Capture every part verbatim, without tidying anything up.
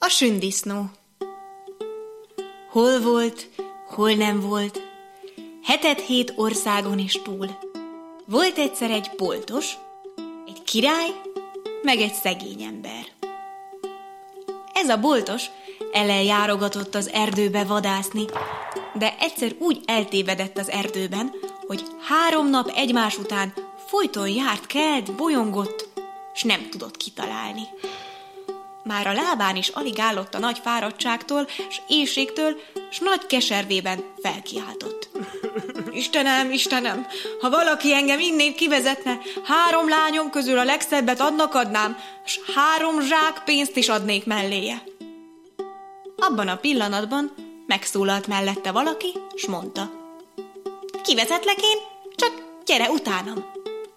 A sündisznó. Hol volt, hol nem volt, hetet-hét országon is túl. Volt egyszer egy boltos, egy király, meg egy szegény ember. Ez a boltos ellenjárogatott az erdőbe vadászni, de egyszer úgy eltévedett az erdőben, hogy három nap egymás után folyton járt, kelt, bolyongott, s nem tudott kitalálni. Már a lábán is alig állott a nagy fáradtságtól, s éhségtől, s nagy keservében felkiáltott. Istenem, Istenem, ha valaki engem innét kivezetne, három lányom közül a legszebbet adnak adnám, s három zsák pénzt is adnék melléje. Abban a pillanatban megszólalt mellette valaki, s mondta. Kivezetlek én, csak gyere utánam.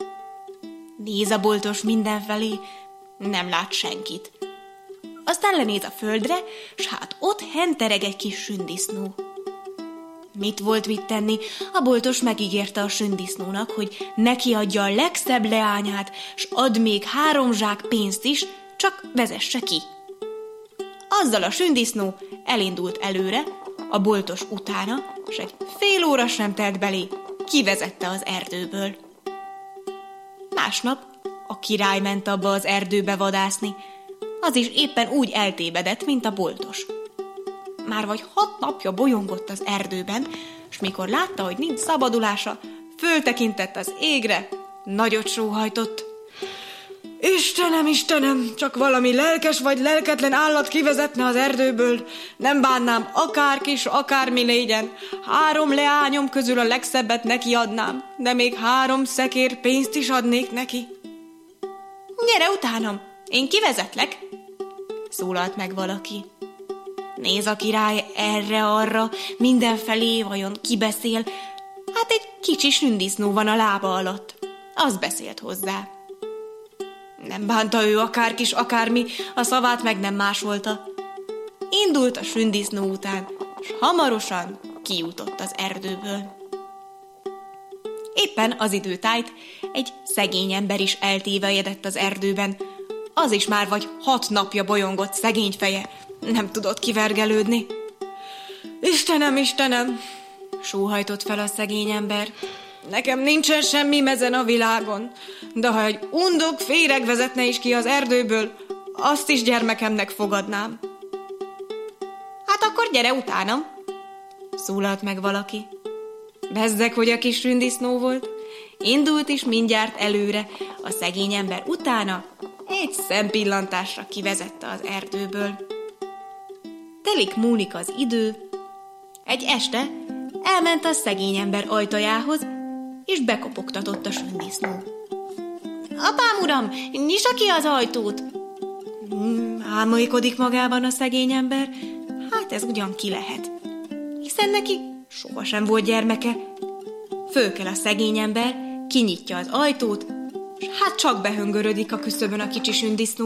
Néz a boltos mindenfelé, nem lát senkit. Aztán lenéz a földre, s hát ott hentereg egy kis sündisznó. Mit volt mit tenni? A boltos megígérte a sündisznónak, hogy neki adja a legszebb leányát, s ad még három zsák pénzt is, csak vezesse ki. Azzal a sündisznó elindult előre, a boltos utána, s egy fél óra sem telt belé, kivezette az erdőből. Másnap a király ment abba az erdőbe vadászni, az is éppen úgy eltévedett, mint a boltos. Már vagy hat napja bolyongott az erdőben, s mikor látta, hogy nincs szabadulása, föltekintett az égre, nagyot sóhajtott. Istenem, Istenem, csak valami lelkes vagy lelketlen állat kivezetne az erdőből, nem bánnám akár kis, akármi légyen, három leányom közül a legszebbet neki adnám, de még három szekér pénzt is adnék neki. Gyere utánam, én kivezetlek, szólalt meg valaki. Néz a király erre-arra, mindenfelé, vajon ki beszél? Hát egy kicsi sündisznó van a lába alatt. Az beszélt hozzá. Nem bánta ő akár kis, akármi, a szavát meg nem másolta. Indult a sündisznó után, s hamarosan kijutott az erdőből. Éppen az időtájt egy szegény ember is eltévejedett az erdőben. Az is már vagy hat napja bolyongott szegény feje, nem tudott kivergelődni. Istenem, Istenem, sóhajtott fel a szegény ember. Nekem nincsen semmi mezen a világon, de ha egy undok féreg vezetne is ki az erdőből, azt is gyermekemnek fogadnám. Hát akkor gyere utánam, szólalt meg valaki. Bezzeg, hogy a kis sündisznó volt, indult is mindjárt előre, a szegény ember utána egy szempillantásra kivezette az erdőből. Telik múlik az idő, egy este elment a szegény ember ajtajához, és bekopogtatott a sündisznó. Apám, uram, nyissa ki az ajtót! Hmm, álmodikodik magában a szegény ember, hát ez ugyan ki lehet, hiszen neki sohasem volt gyermeke. Fölkel a szegény ember, kinyitja az ajtót, és hát csak behöngörödik a küszöbön a kicsi sündisznó.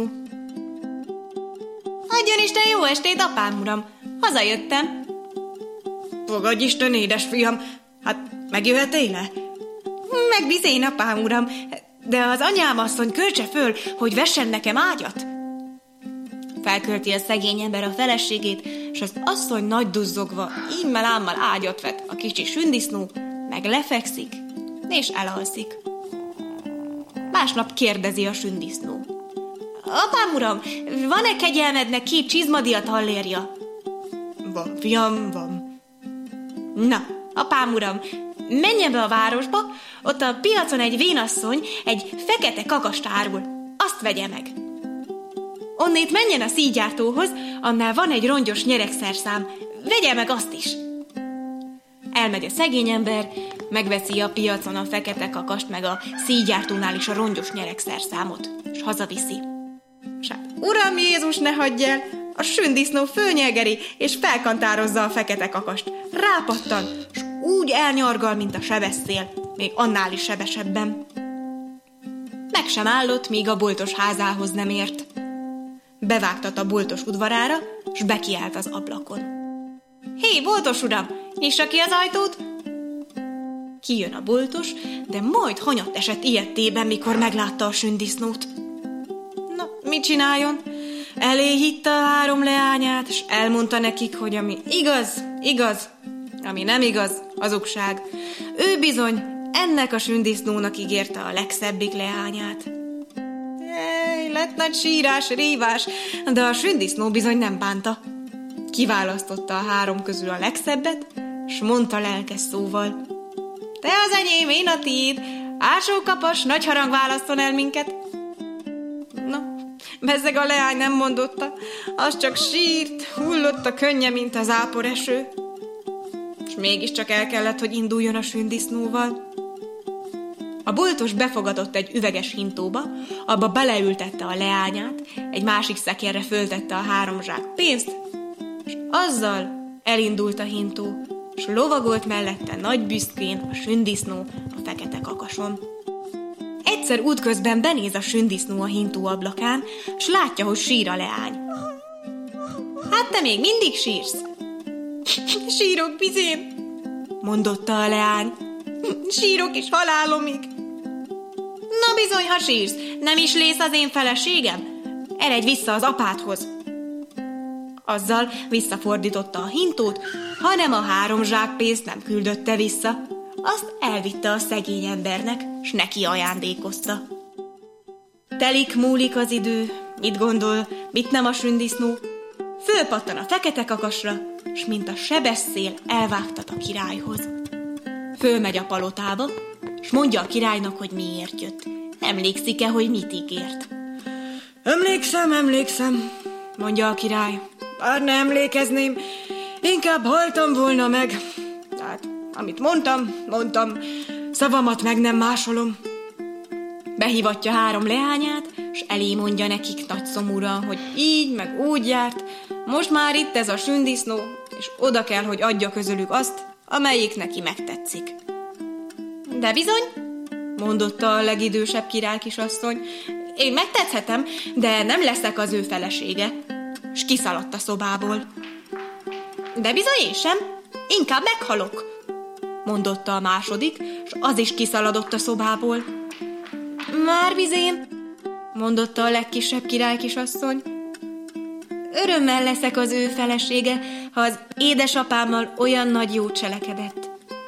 Adjon Isten jó estét, apám, uram, hazajöttem. Fogadj Isten, édesfiam, hát megjöhetél-e? Megbízén, apám, uram, de az anyám asszony költse föl, hogy vessen nekem ágyat. Felkölti a szegény ember a feleségét, és az asszony nagy duzzogva, ímmel-ámmal ágyat vet, a kicsi sündisznó meg lefekszik, és elalszik. Másnap kérdezi a sündisznó. Apám, uram, van-e kegyelmednek két csizmadiat hallérja? Van, fiam, van. Na, apám, uram, menjen be a városba, ott a piacon egy vénasszony egy fekete kakast árul, azt vegye meg. Onnét menjen a szígyártóhoz, annál van egy rongyos nyeregszerszám, vegye meg azt is. Elmegy a szegény ember, megveszi a piacon a fekete kakast, meg a szígyártónál is a rongyos nyeregszerszámot, és hazaviszi. S hát, uram Jézus, ne hagyj el! A sündisznó fölnyelgeri, és felkantározza a fekete kakast. Rápattan, s úgy elnyargal, mint a sebeszél, még annál is sebesebben. Meg sem állott, míg a boltos házához nem ért. Bevágtat a boltos udvarára, s bekiált az ablakon. Hé, boltos uram, nyissa ki az ajtót! Kijön a boltos, de majd hanyat esett ijedtében, mikor meglátta a sündisznót. Na, mit csináljon? elé hitte a három leányát, és elmondta nekik, hogy ami igaz, igaz, ami nem igaz, azugság. Ő bizony ennek a sündisznónak ígérte a legszebbik leányát. Ej, lett nagy sírás, rívás, de a sündisznó bizony nem bánta. Kiválasztotta a három közül a legszebbet, s mondta lelkes szóval: te az enyém, én a tiéd, ásókapas, nagy harang válasszon el minket. Na, bezzeg a leány nem mondotta, az csak sírt, hullott a könnye, mint az áporeső. És mégiscsak el kellett, hogy induljon a sündisznóval. A boltos befogadott egy üveges hintóba, abba beleültette a leányát, egy másik szekérre föltette a három zsák pénzt, és azzal elindult a hintó, és lovagolt mellette nagy büszkén a sündisznó a fekete kakason. Egyszer útközben benéz a sündisznó a hintó ablakán, s látja, hogy sír a leány. Hát te még mindig sírsz? Sírok, bizén, mondotta a leány. Sírok is halálomig. Na bizony, ha sírsz, nem is lész az én feleségem? Eredj vissza az apádhoz. Azzal visszafordította a hintót, hanem a három zsák pénzt nem küldötte vissza. Azt elvitte a szegény embernek, s neki ajándékozta. Telik múlik az idő, mit gondol, mit nem a sündisznó? Fölpattan a fekete kakasra, s mint a sebes szél elvágtat a királyhoz. Fölmegy a palotába, s mondja a királynak, hogy miért jött. Emlékszik-e, hogy mit ígért? Emlékszem, emlékszem, mondja a király. Bár ne emlékezném, inkább haltam volna meg. Tehát, amit mondtam, mondtam, szavamat meg nem másolom. Behívatja három leányát, s elé mondja nekik nagy szomorúan, hogy így, meg úgy járt, most már itt ez a sündisznó, és oda kell, hogy adja közülük azt, amelyik neki megtetszik. De bizony, mondotta a legidősebb királykisasszony, én megtethetem, de nem leszek az ő felesége, s kiszaladt a szobából. De bizony én sem, inkább meghalok, mondotta a második, s az is kiszaladott a szobából. Már bizén, mondotta a legkisebb királykisasszony, örömmel leszek az ő felesége, ha az édesapámmal olyan nagy jót cselekedett.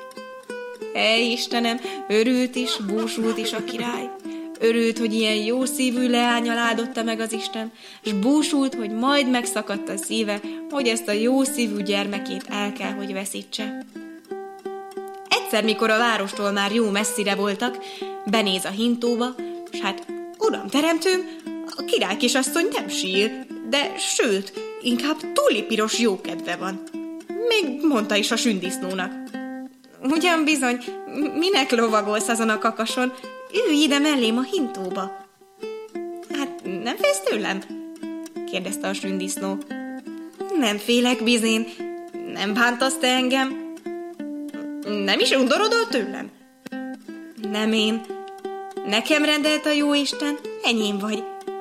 Ej, Istenem, örült is, búsult is a király. Örült, hogy ilyen jó szívű leánnyal áldotta meg az Isten, s búsult, hogy majd megszakadt a szíve, hogy ezt a jó szívű gyermekét el kell, hogy veszítse. Egyszer, mikor a várostól már jó messzire voltak, benéz a hintóba, s hát, uram teremtőm, a királykisasszony nem sír, de sőt, inkább tulipiros jókedve van. Még mondta is a sündisznónak. Ugyan bizony, minek lovagolsz azon a kakason? Ülj ide mellém a hintóba. Hát nem félsz tőlem? kérdezte a sündisznó. Nem félek, bizén. Nem bántasz te engem? Nem is undorodol tőlem? Nem én. Nekem rendelt a jóisten, enyém vagy.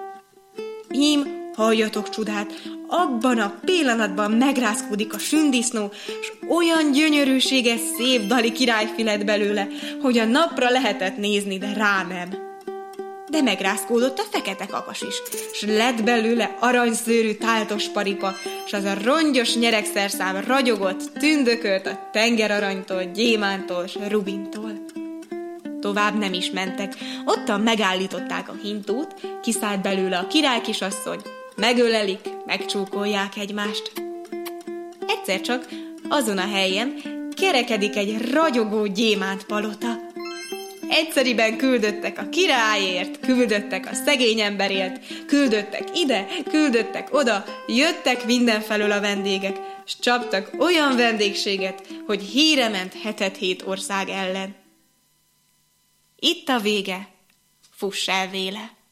Ím, halljatok csodát, abban a pillanatban megrázkódik a sündisznó, s olyan gyönyörűséges, szép dali királyfi lett belőle, hogy a napra lehetett nézni, de rá nem. De megrázkódott a fekete kakas is, s lett belőle aranyszőrű táltos paripa, s az a rongyos nyeregszerszám ragyogott, tündökölt a tengeraranytól, gyémántól s rubintól. Tovább nem is mentek, ottan megállították a hintót, kiszállt belőle a királykisasszony, megölelik, megcsókolják egymást. Egyszer csak azon a helyen kerekedik egy ragyogó gyémánt palota. Egyszeriben küldöttek a királyért, küldöttek a szegény emberért, küldöttek ide, küldöttek oda, jöttek mindenfelől a vendégek, s csaptak olyan vendégséget, hogy híre ment hetet-hét ország ellen. Itt a vége, fuss el véle!